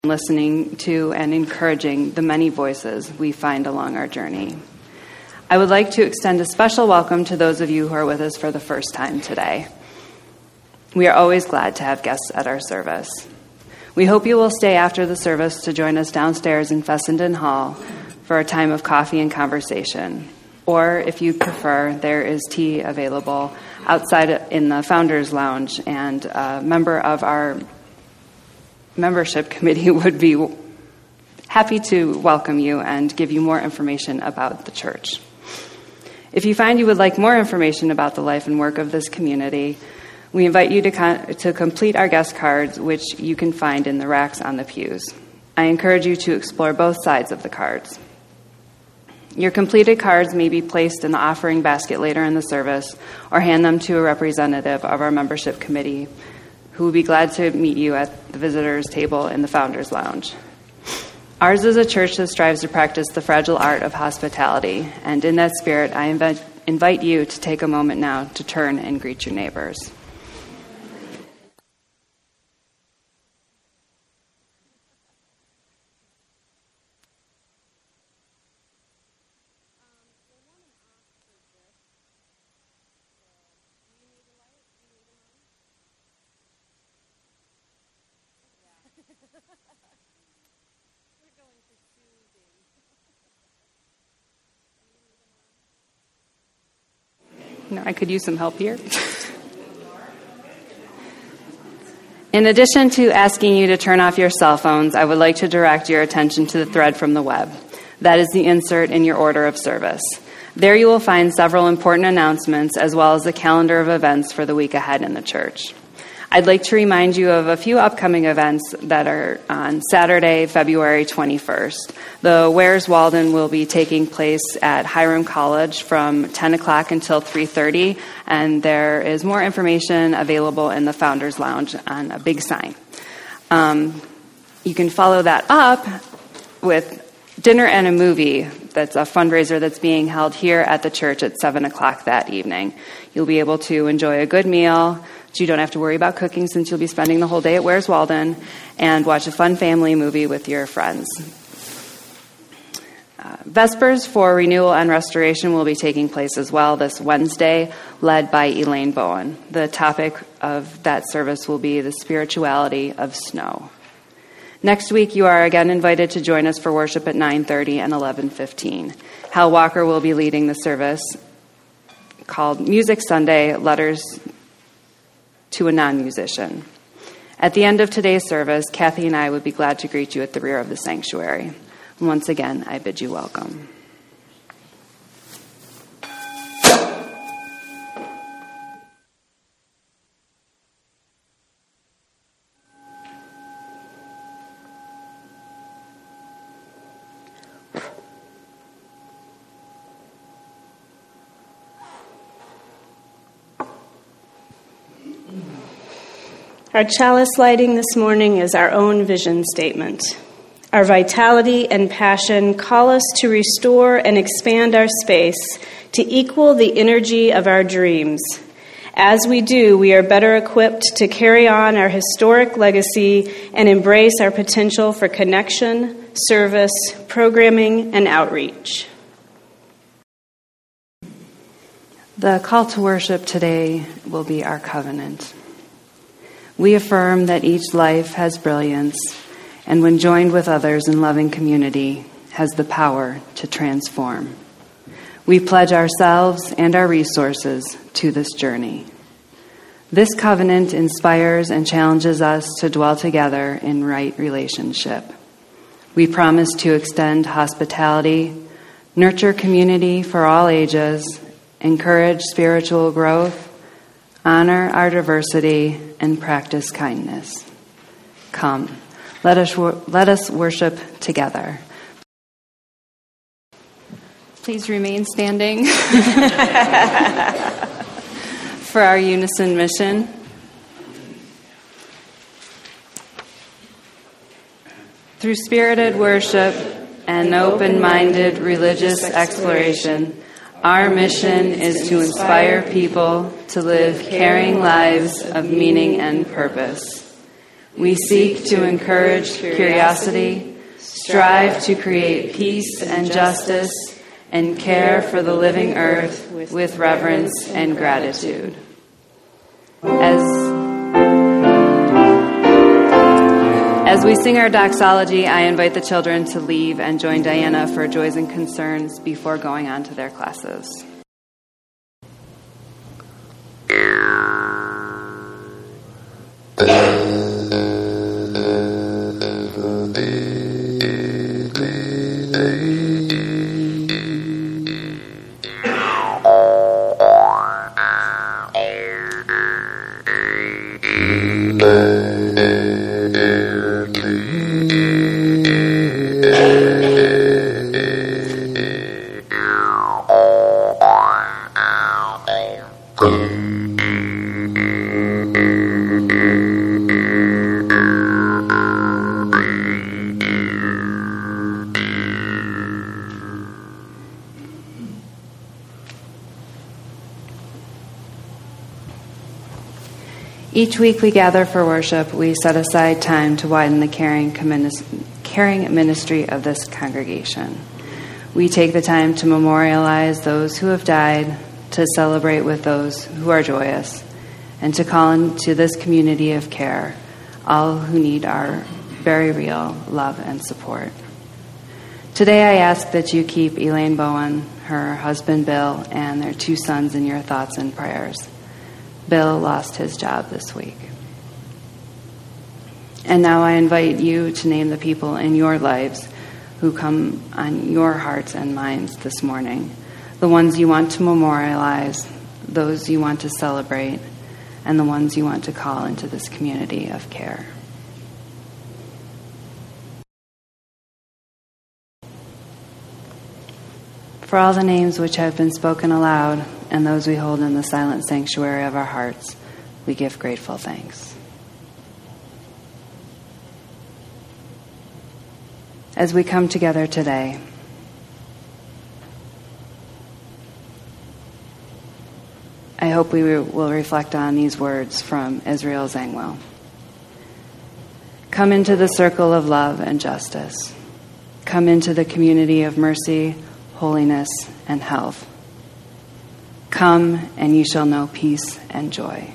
listening to and encouraging the many voices we find along our journey. I would like to extend a special welcome to those of you who are with us for the first time today. We are always glad to have guests at our service. We hope you will stay after the service to join us downstairs in Fessenden Hall for a time of coffee and conversation. Or, if you prefer, there is tea available outside in the Founders Lounge, and a member of our membership committee would be happy to welcome you and give you more information about the church. If you find you would like more information about the life and work of this community, we invite you to complete our guest cards, which you can find in the racks on the pews. I encourage you to explore both sides of the cards. Your completed cards may be placed in the offering basket later in the service, or hand them to a representative of our membership committee, who will be glad to meet you at the visitors' table in the Founders Lounge. Ours is a church that strives to practice the fragile art of hospitality, and in that spirit, I invite you to take a moment now to turn and greet your neighbors. I could use some help here. In addition to asking you to turn off your cell phones, I would like to direct your attention to the thread from the web. That is the insert in your order of service. There you will find several important announcements as well as the calendar of events for the week ahead in the church. I'd like to remind you of a few upcoming events that are on Saturday, February 21st. The Where's Walden will be taking place at Hiram College from 10 o'clock until 3:30, and there is more information available in the Founders Lounge on a big sign. You can follow that up with Dinner and a Movie. That's a fundraiser that's being held here at the church at 7 o'clock that evening. You'll be able to enjoy a good meal, so you don't have to worry about cooking since you'll be spending the whole day at Where's Walden, and watch a fun family movie with your friends. Vespers for Renewal and Restoration will be taking place as well this Wednesday, led by Elaine Bowen. The topic of that service will be the spirituality of snow. Next week, you are again invited to join us for worship at 9:30 and 11:15. Hal Walker will be leading the service called Music Sunday, Letters to a Non-Musician. At the end of today's service, Kathy and I would be glad to greet you at the rear of the sanctuary. Once again, I bid you welcome. Our chalice lighting this morning is our own vision statement. Our vitality and passion call us to restore and expand our space to equal the energy of our dreams. As we do, we are better equipped to carry on our historic legacy and embrace our potential for connection, service, programming, and outreach. The call to worship today will be our covenant. We affirm that each life has brilliance, and when joined with others in loving community, has the power to transform. We pledge ourselves and our resources to this journey. This covenant inspires and challenges us to dwell together in right relationship. We promise to extend hospitality, nurture community for all ages, encourage spiritual growth, honor our diversity, and practice kindness. Come, let us worship together. Please remain standing for our unison mission. Through spirited worship and open-minded religious exploration, our mission is to inspire people to live caring lives of meaning and purpose. We seek to encourage curiosity, strive to create peace and justice, and care for the living earth with reverence and gratitude. As we sing our doxology, I invite the children to leave and join Diana for Joys and Concerns before going on to their classes. Each week we gather for worship, we set aside time to widen the caring ministry of this congregation. We take the time to memorialize those who have died, to celebrate with those who are joyous, and to call into this community of care all who need our very real love and support. Today I ask that you keep Elaine Bowen, her husband Bill, and their 2 sons in your thoughts and prayers. Bill lost his job this week. And now I invite you to name the people in your lives who come on your hearts and minds this morning, the ones you want to memorialize, those you want to celebrate, and the ones you want to call into this community of care. For all the names which have been spoken aloud and those we hold in the silent sanctuary of our hearts, we give grateful thanks. As we come together today, I hope we will reflect on these words from Israel Zangwill. Come into the circle of love and justice. Come into the community of mercy, holiness, and health. Come, and you shall know peace and joy.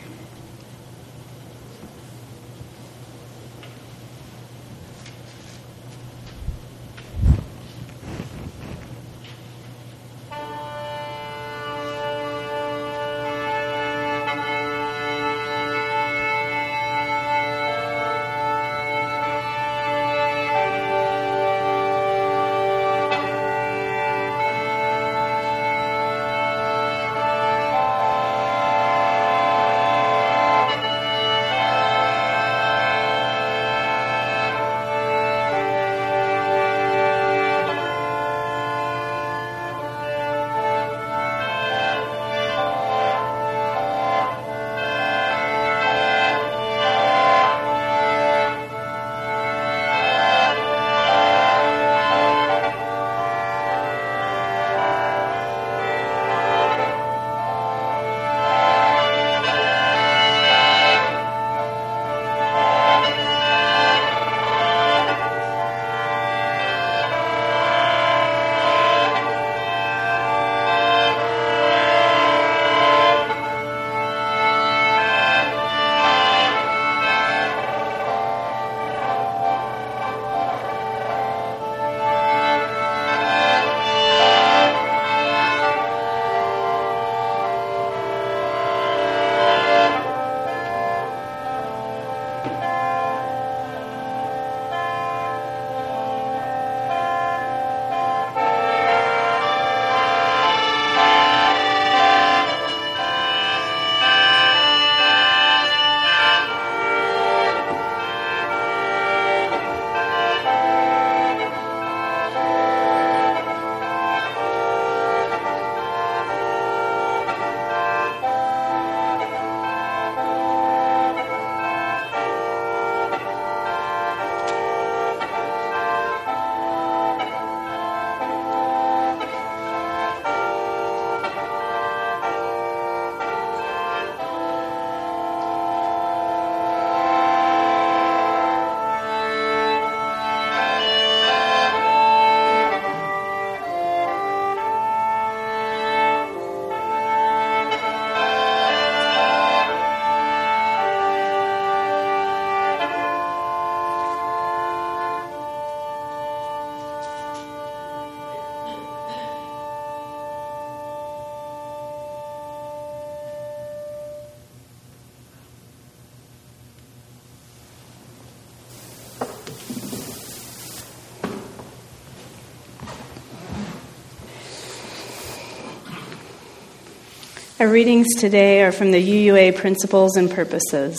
Our readings today are from the UUA Principles and Purposes.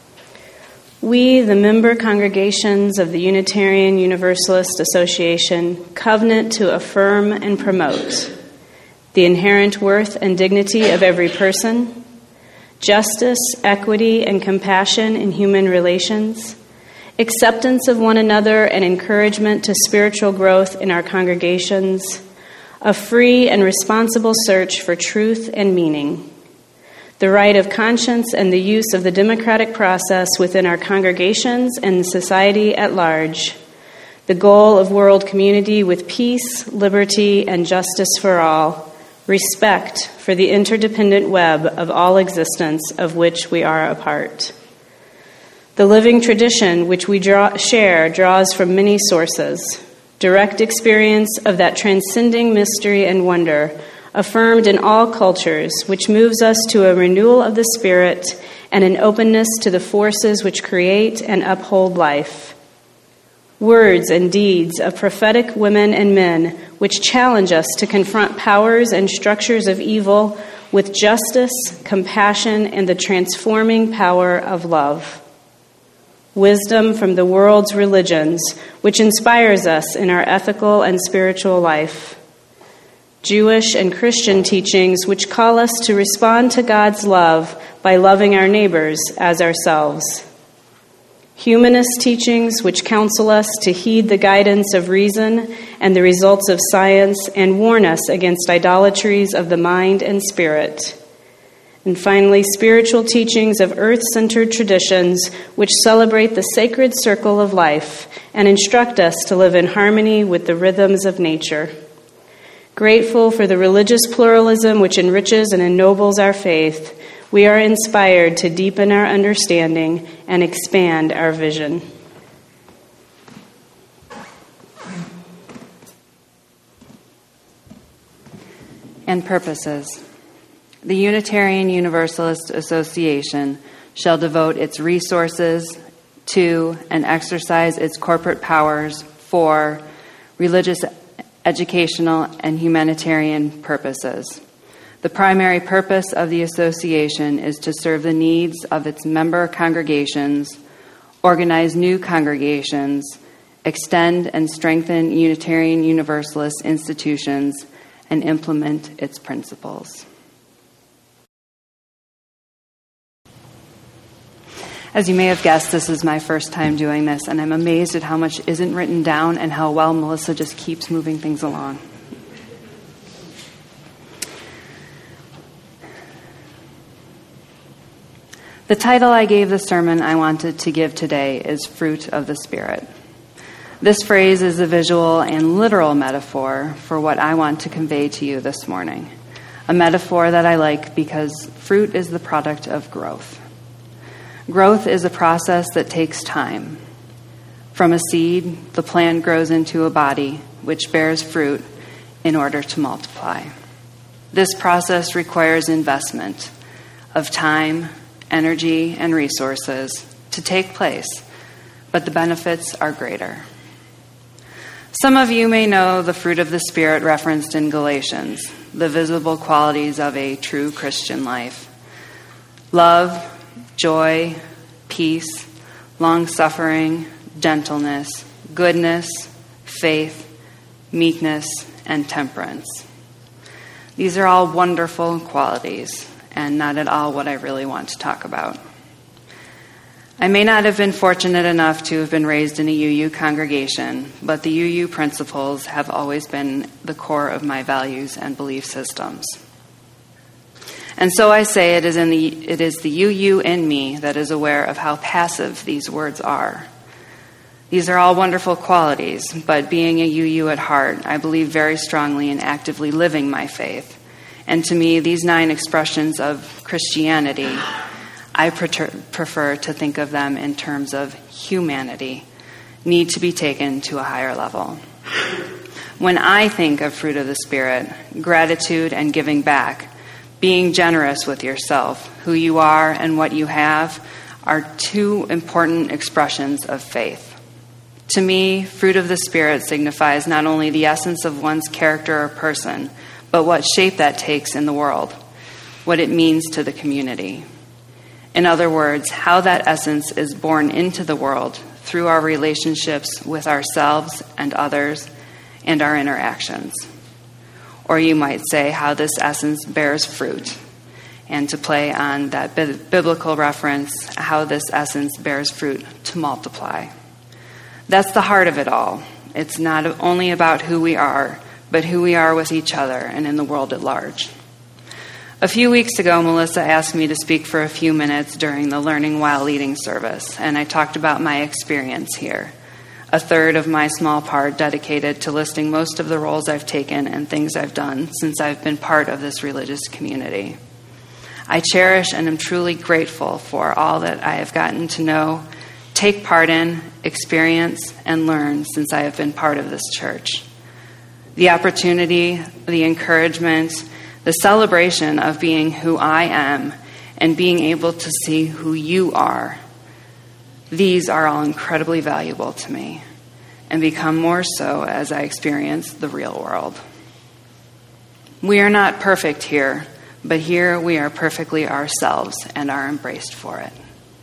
We, the member congregations of the Unitarian Universalist Association, covenant to affirm and promote the inherent worth and dignity of every person, justice, equity, and compassion in human relations, acceptance of one another and encouragement to spiritual growth in our congregations, a free and responsible search for truth and meaning, the right of conscience and the use of the democratic process within our congregations and society at large, the goal of world community with peace, liberty, and justice for all, respect for the interdependent web of all existence of which we are a part. The living tradition which we share draws from many sources. Direct experience of that transcending mystery and wonder, affirmed in all cultures, which moves us to a renewal of the spirit and an openness to the forces which create and uphold life. Words and deeds of prophetic women and men, which challenge us to confront powers and structures of evil with justice, compassion, and the transforming power of love. Wisdom from the world's religions, which inspires us in our ethical and spiritual life. Jewish and Christian teachings, which call us to respond to God's love by loving our neighbors as ourselves. Humanist teachings, which counsel us to heed the guidance of reason and the results of science and warn us against idolatries of the mind and spirit. And finally, spiritual teachings of earth-centered traditions which celebrate the sacred circle of life and instruct us to live in harmony with the rhythms of nature. Grateful for the religious pluralism which enriches and ennobles our faith, we are inspired to deepen our understanding and expand our vision. And purposes. The Unitarian Universalist Association shall devote its resources to and exercise its corporate powers for religious, educational, and humanitarian purposes. The primary purpose of the association is to serve the needs of its member congregations, organize new congregations, extend and strengthen Unitarian Universalist institutions, and implement its principles. As you may have guessed, this is my first time doing this, and I'm amazed at how much isn't written down and how well Melissa just keeps moving things along. The title I gave the sermon I wanted to give today is Fruit of the Spirit. This phrase is a visual and literal metaphor for what I want to convey to you this morning. A metaphor that I like because fruit is the product of growth. Growth is a process that takes time. From a seed, the plant grows into a body, which bears fruit in order to multiply. This process requires investment of time, energy, and resources to take place, but the benefits are greater. Some of you may know the fruit of the Spirit referenced in Galatians, the visible qualities of a true Christian life. Love, joy, peace, long-suffering, gentleness, goodness, faith, meekness, and temperance. These are all wonderful qualities, and not at all what I really want to talk about. I may not have been fortunate enough to have been raised in a UU congregation, but the UU principles have always been the core of my values and belief systems. And so I say it is the UU in me that is aware of how passive these words are. These are all wonderful qualities, but being a UU at heart, I believe very strongly in actively living my faith. And to me, these 9 expressions of Christianity, I prefer to think of them in terms of humanity, need to be taken to a higher level. When I think of fruit of the Spirit, gratitude and giving back, being generous with yourself, who you are and what you have, are 2 important expressions of faith. To me, fruit of the Spirit signifies not only the essence of one's character or person, but what shape that takes in the world. what it means to the community. In other words, how that essence is born into the world through our relationships with ourselves and others and our interactions. Or you might say how this essence bears fruit. And to play on that biblical reference, how this essence bears fruit to multiply. That's the heart of it all. It's not only about who we are, but who we are with each other and in the world at large. A few weeks ago, Melissa asked me to speak for a few minutes during the Learning While Leading service, and I talked about my experience here. A third of my small part dedicated to listing most of the roles I've taken and things I've done since I've been part of this religious community. I cherish and am truly grateful for all that I have gotten to know, take part in, experience, and learn since I have been part of this church. The opportunity, the encouragement, the celebration of being who I am and being able to see who you are, these are all incredibly valuable to me and become more so as I experience the real world. We are not perfect here, but here we are perfectly ourselves and are embraced for it.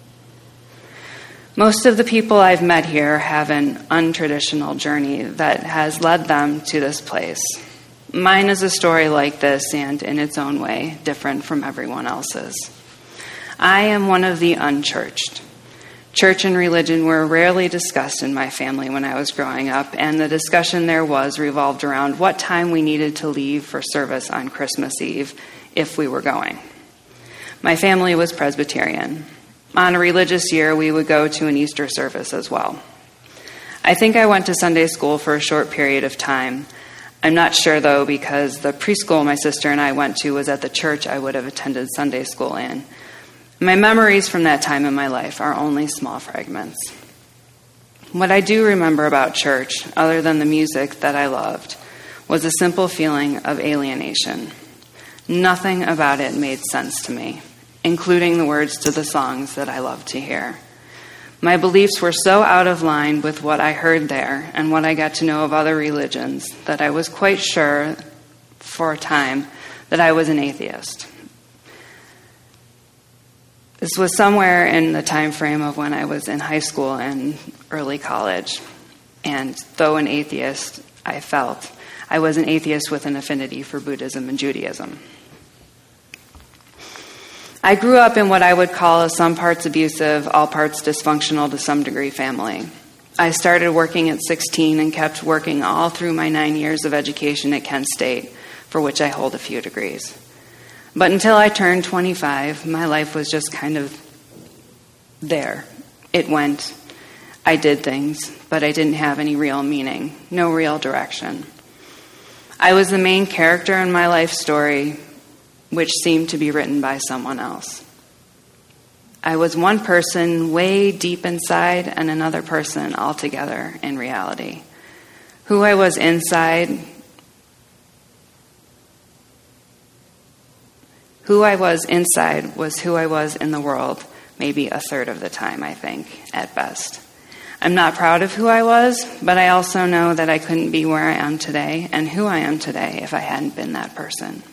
Most of the people I've met here have an untraditional journey that has led them to this place. Mine is a story like this and, in its own way, different from everyone else's. I am one of the unchurched. Church and religion were rarely discussed in my family when I was growing up, and the discussion there was revolved around what time we needed to leave for service on Christmas Eve if we were going. My family was Presbyterian. On a religious year, we would go to an Easter service as well. I think I went to Sunday school for a short period of time. I'm not sure, though, because the preschool my sister and I went to was at the church I would have attended Sunday school in. My memories from that time in my life are only small fragments. What I do remember about church, other than the music that I loved, was a simple feeling of alienation. Nothing about it made sense to me, including the words to the songs that I loved to hear. My beliefs were so out of line with what I heard there and what I got to know of other religions that I was quite sure for a time that I was an atheist. This was somewhere in the time frame of when I was in high school and early college. And though an atheist, I felt I was an atheist with an affinity for Buddhism and Judaism. I grew up in what I would call a some parts abusive, all parts dysfunctional to some degree family. I started working at 16 and kept working all through my 9 years of education at Kent State, for which I hold a few degrees. But until I turned 25, my life was just kind of there. It went. I did things, but I didn't have any real meaning, no real direction. I was the main character in my life story, which seemed to be written by someone else. I was one person way deep inside and another person altogether in reality. Who I was inside was who I was in the world, maybe a third of the time, I think, at best. I'm not proud of who I was, but I also know that I couldn't be where I am today and who I am today if I hadn't been that person.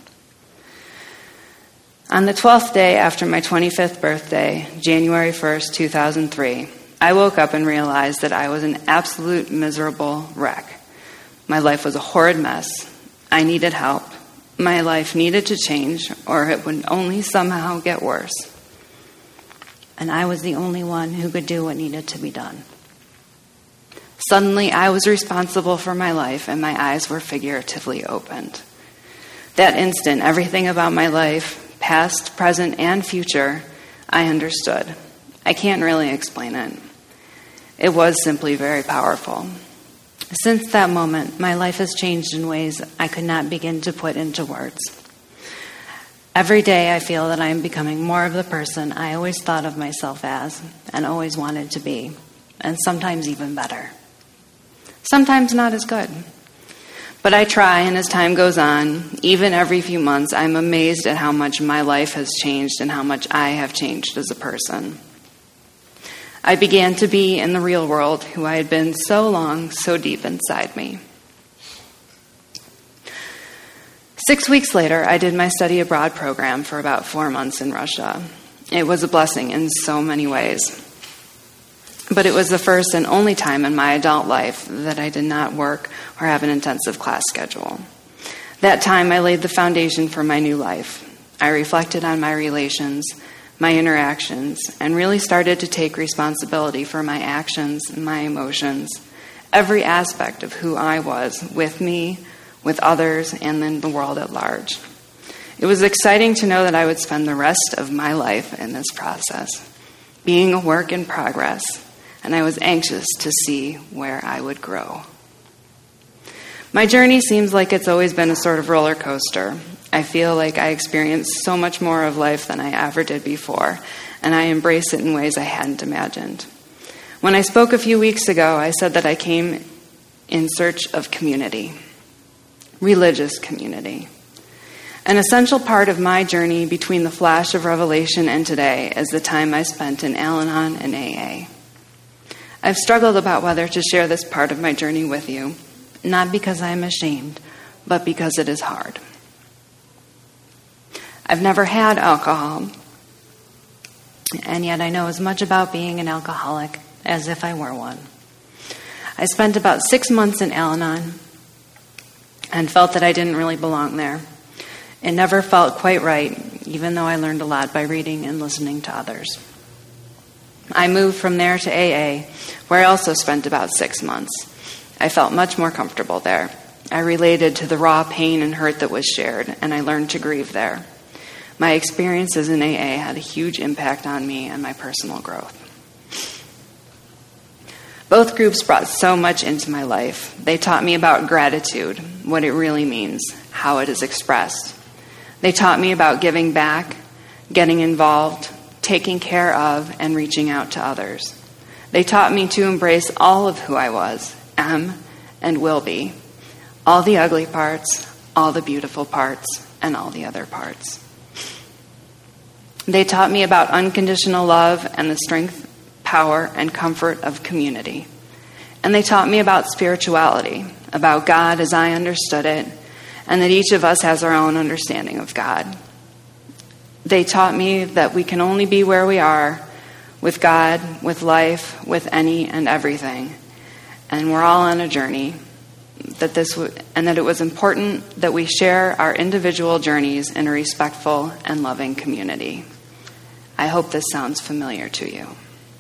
On the 12th day after my 25th birthday, January 1st, 2003, I woke up and realized that I was an absolute miserable wreck. My life was a horrid mess. I needed help. My life needed to change, or it would only somehow get worse. And I was the only one who could do what needed to be done. Suddenly, I was responsible for my life, and my eyes were figuratively opened. That instant, everything about my life, past, present, and future, I understood. I can't really explain it. It was simply very powerful. Since that moment, my life has changed in ways I could not begin to put into words. Every day I feel that I am becoming more of the person I always thought of myself as and always wanted to be, and sometimes even better. Sometimes not as good. But I try, and as time goes on, even every few months, I'm amazed at how much my life has changed and how much I have changed as a person. I began to be in the real world who I had been so long, so deep inside me. 6 weeks later, I did my study abroad program for about 4 months in Russia. It was a blessing in so many ways. But it was the first and only time in my adult life that I did not work or have an intensive class schedule. That time, I laid the foundation for my new life. I reflected on my relations, my interactions, and really started to take responsibility for my actions, my emotions, every aspect of who I was, with me, with others, and in the world at large. It was exciting to know that I would spend the rest of my life in this process, being a work in progress, and I was anxious to see where I would grow. My journey seems like it's always been a sort of roller coaster. I feel like I experienced so much more of life than I ever did before, and I embrace it in ways I hadn't imagined. When I spoke a few weeks ago, I said that I came in search of community, religious community. An essential part of my journey between the flash of revelation and today is the time I spent in Al-Anon and AA. I've struggled about whether to share this part of my journey with you, not because I'm ashamed, but because it is hard. I've never had alcohol, and yet I know as much about being an alcoholic as if I were one. I spent about 6 months in Al-Anon and felt that I didn't really belong there. It never felt quite right, even though I learned a lot by reading and listening to others. I moved from there to AA, where I also spent about 6 months. I felt much more comfortable there. I related to the raw pain and hurt that was shared, and I learned to grieve there. My experiences in AA had a huge impact on me and my personal growth. Both groups brought so much into my life. They taught me about gratitude, what it really means, how it is expressed. They taught me about giving back, getting involved, taking care of, and reaching out to others. They taught me to embrace all of who I was, am, and will be. All the ugly parts, all the beautiful parts, and all the other parts. They taught me about unconditional love and the strength, power, and comfort of community. And they taught me about spirituality, about God as I understood it, and that each of us has our own understanding of God. They taught me that we can only be where we are, with God, with life, with any and everything. And we're all on a journey, that it was important that we share our individual journeys in a respectful and loving community. I hope this sounds familiar to you.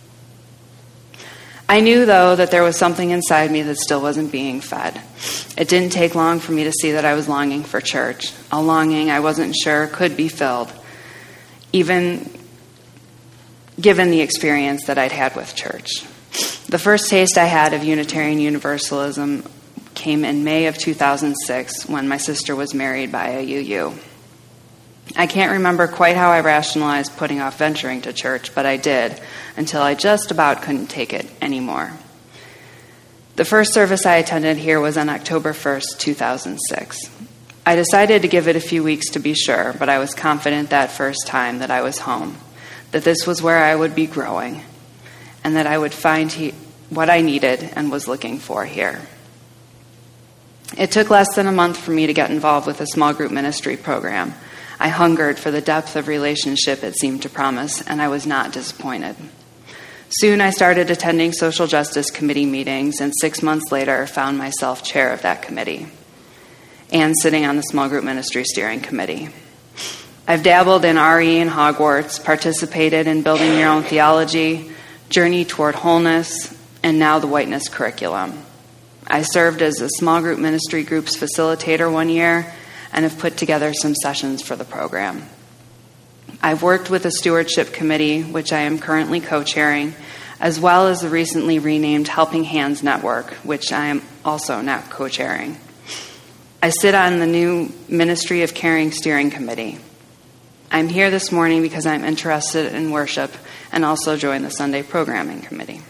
I knew, though, that there was something inside me that still wasn't being fed. It didn't take long for me to see that I was longing for church, a longing I wasn't sure could be filled, even given the experience that I'd had with church. The first taste I had of Unitarian Universalism came in May of 2006 when my sister was married by a UU. I can't remember quite how I rationalized putting off venturing to church, but I did, until I just about couldn't take it anymore. The first service I attended here was on October 1st, 2006. I decided to give it a few weeks to be sure, but I was confident that first time that I was home, that this was where I would be growing, and that I would find what I needed and was looking for here. It took less than a month for me to get involved with a small group ministry program. I hungered for the depth of relationship it seemed to promise, and I was not disappointed. Soon I started attending social justice committee meetings, and 6 months later found myself chair of that committee and sitting on the small group ministry steering committee. I've dabbled in RE and Hogwarts, participated in building your own theology, journey toward wholeness, and now the whiteness curriculum. I served as a small group ministry group's facilitator 1 year and have put together some sessions for the program. I've worked with a stewardship committee, which I am currently co-chairing, as well as the recently renamed Helping Hands Network, which I am also now co-chairing. I sit on the new Ministry of Caring Steering Committee. I'm here this morning because I'm interested in worship and also joined the Sunday Programming Committee.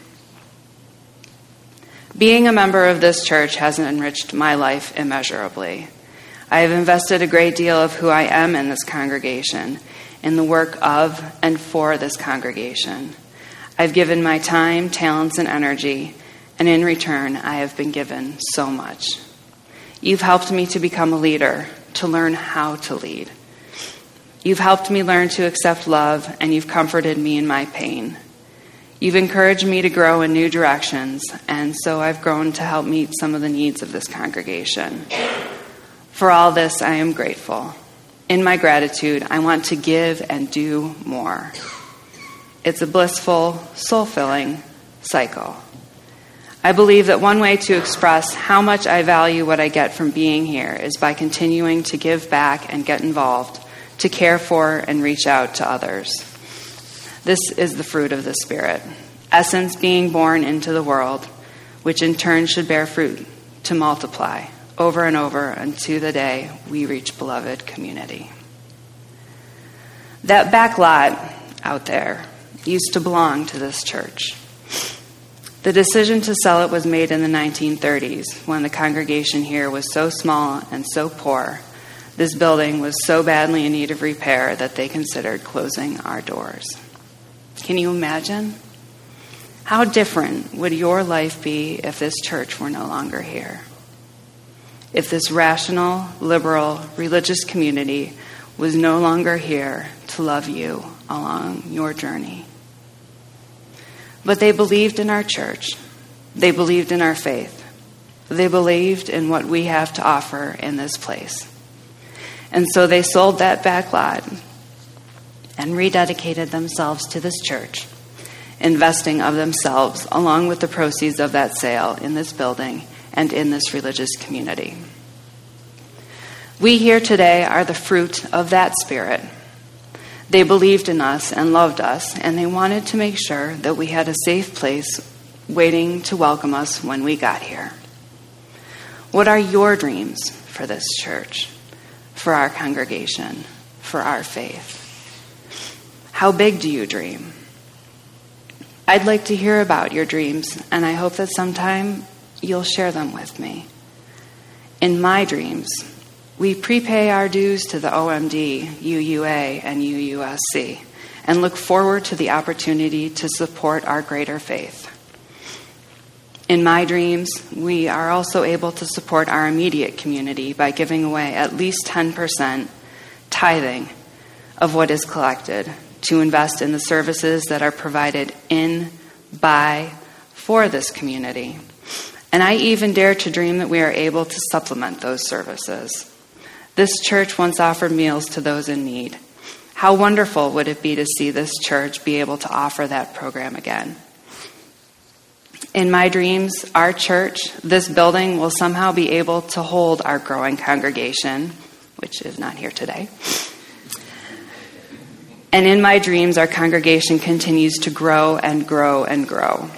Being a member of this church has enriched my life immeasurably. I have invested a great deal of who I am in this congregation, in the work of and for this congregation. I've given my time, talents, and energy, and in return, I have been given so much. You've helped me to become a leader, to learn how to lead. You've helped me learn to accept love, and you've comforted me in my pain. You've encouraged me to grow in new directions, and so I've grown to help meet some of the needs of this congregation. For all this, I am grateful. In my gratitude, I want to give and do more. It's a blissful, soul-filling cycle. I believe that one way to express how much I value what I get from being here is by continuing to give back and get involved, to care for and reach out to others. This is the fruit of the Spirit, essence being born into the world, which in turn should bear fruit to multiply over and over unto the day we reach beloved community. That back lot out there used to belong to this church. The decision to sell it was made in the 1930s when the congregation here was so small and so poor. This building was so badly in need of repair that they considered closing our doors. Can you imagine? How different would your life be if this church were no longer here? If this rational, liberal, religious community was no longer here to love you along your journey? But they believed in our church. They believed in our faith. They believed in what we have to offer in this place. And so they sold that back lot and rededicated themselves to this church, investing of themselves along with the proceeds of that sale in this building and in this religious community. We here today are the fruit of that spirit. They believed in us and loved us, and they wanted to make sure that we had a safe place waiting to welcome us when we got here. What are your dreams for this church, for our congregation, for our faith? How big do you dream? I'd like to hear about your dreams, and I hope that sometime you'll share them with me. In my dreams, we prepay our dues to the OMD, UUA, and UUSC, and look forward to the opportunity to support our greater faith. In my dreams, we are also able to support our immediate community by giving away at least 10% tithing of what is collected to invest in the services that are provided in, by, for this community. And I even dare to dream that we are able to supplement those services. This church once offered meals to those in need. How wonderful would it be to see this church be able to offer that program again? In my dreams, our church, this building, will somehow be able to hold our growing congregation, which is not here today. And in my dreams, our congregation continues to grow and grow and grow.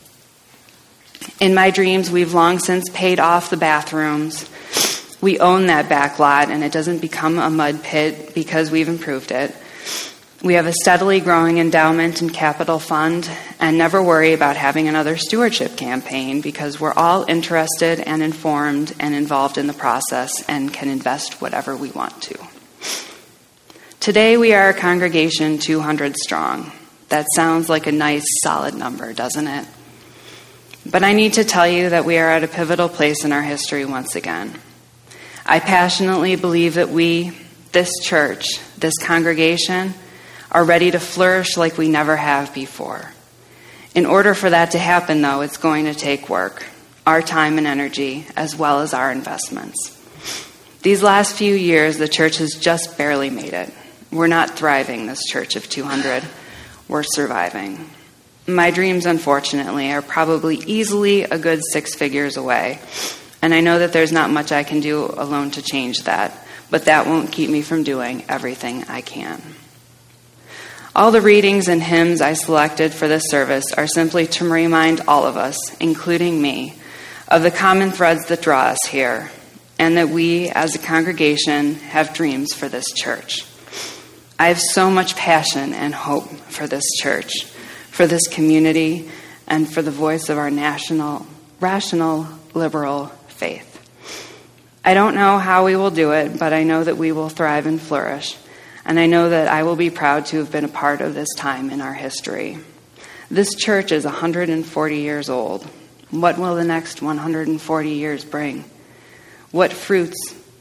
In my dreams, we've long since paid off the bathrooms. We own that back lot, and it doesn't become a mud pit because we've improved it. We have a steadily growing endowment and capital fund, and never worry about having another stewardship campaign because we're all interested and informed and involved in the process and can invest whatever we want to. Today we are a congregation 200 strong. That sounds like a nice, solid number, doesn't it? But I need to tell you that we are at a pivotal place in our history once again. I passionately believe that we, this church, this congregation, are ready to flourish like we never have before. In order for that to happen, though, it's going to take work, our time and energy, as well as our investments. These last few years, the church has just barely made it. We're not thriving, this church of 200. We're surviving. My dreams, unfortunately, are probably easily a good 6 figures away. And I know that there's not much I can do alone to change that, but that won't keep me from doing everything I can. All the readings and hymns I selected for this service are simply to remind all of us, including me, of the common threads that draw us here, and that we, as a congregation, have dreams for this church. I have so much passion and hope for this church, for this community, and for the voice of our national, rational, liberal faith. I don't know how we will do it, but I know that we will thrive and flourish. And I know that I will be proud to have been a part of this time in our history. This church is 140 years old. What will the next 140 years bring? What fruits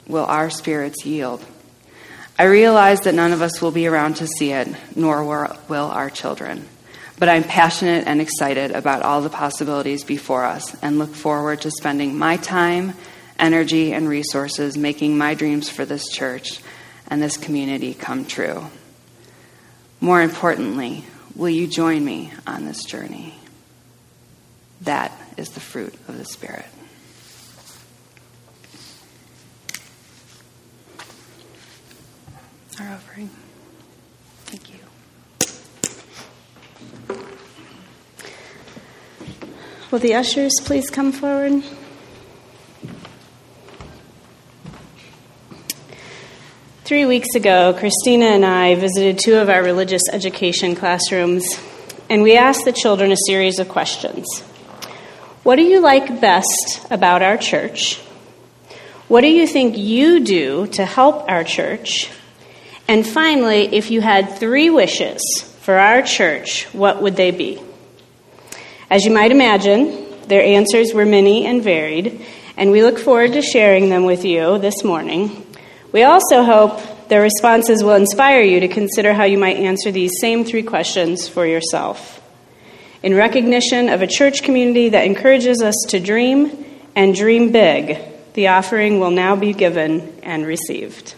will our spirits yield? I realize that none of us will be around to see it, nor will our children. But I'm passionate and excited about all the possibilities before us and look forward to spending my time, energy, and resources making my dreams for this church and this community come true. More importantly, will you join me on this journey? That is the fruit of the Spirit. Our offering. Thank you. Will the ushers please come forward? Three weeks ago, Christina and I visited two of our religious education classrooms, and we asked the children a series of questions. What do you like best about our church? What do you think you do to help our church? And finally, if you had 3 wishes for our church, what would they be? As you might imagine, their answers were many and varied, and we look forward to sharing them with you this morning. We also hope their responses will inspire you to consider how you might answer these same 3 questions for yourself. In recognition of a church community that encourages us to dream and dream big, the offering will now be given and received.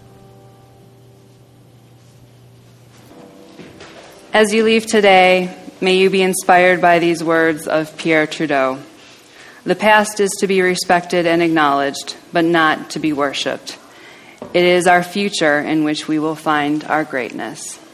As you leave today, May you be inspired by these words of Pierre Trudeau. The past is to be respected and acknowledged, but not to be worshipped. It is our future in which we will find our greatness.